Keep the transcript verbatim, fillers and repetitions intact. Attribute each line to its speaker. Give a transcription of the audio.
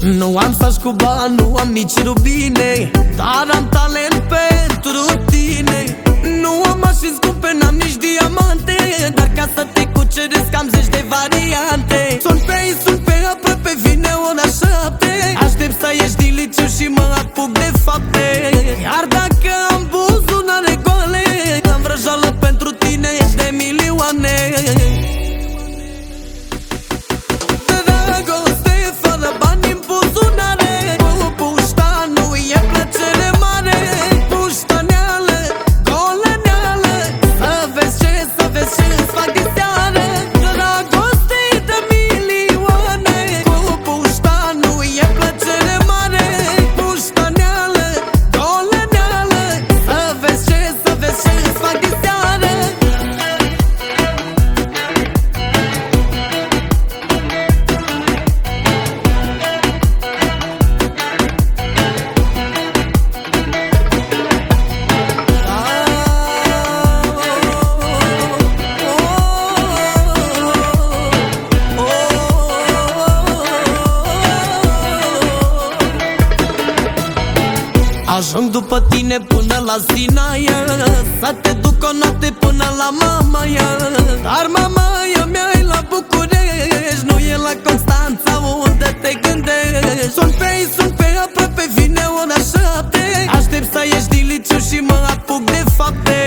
Speaker 1: Nu am saci cu bani, nu am nici rubine, dar am talent pentru tine. Nu am mașini scumpe, n-am nici diamante, dar ca să te cuceresc am zeci de variante. Sunt pe ei, sunt pe aproape, vine ora șapte. Aștept să ieși din liceu și mă apuc de fapte. Iar dacă am buzunare goale, am vrăjală pentru tine de milioane. Dragoste fără bani în buzunare, pușta nu e plăcere mare. Puștaneală, goleneală, să vezi ce, să vezi ce îți fac de seară. Dragoste de milioane, pușta nu e plăcere mare. Puștaneală, goleneală, să vezi ce, să vezi ce îți fac de seară. Ajung după tine până la Sinaia, să te duc o noapte până la Mamaia. Dar Mamaia mea e la București, nu e la Constanța unde te gândești. Sunt pe ei, sunt pe aproape, vine ora șapte. Aștept să ieși din liceu și mă apuc de fapte.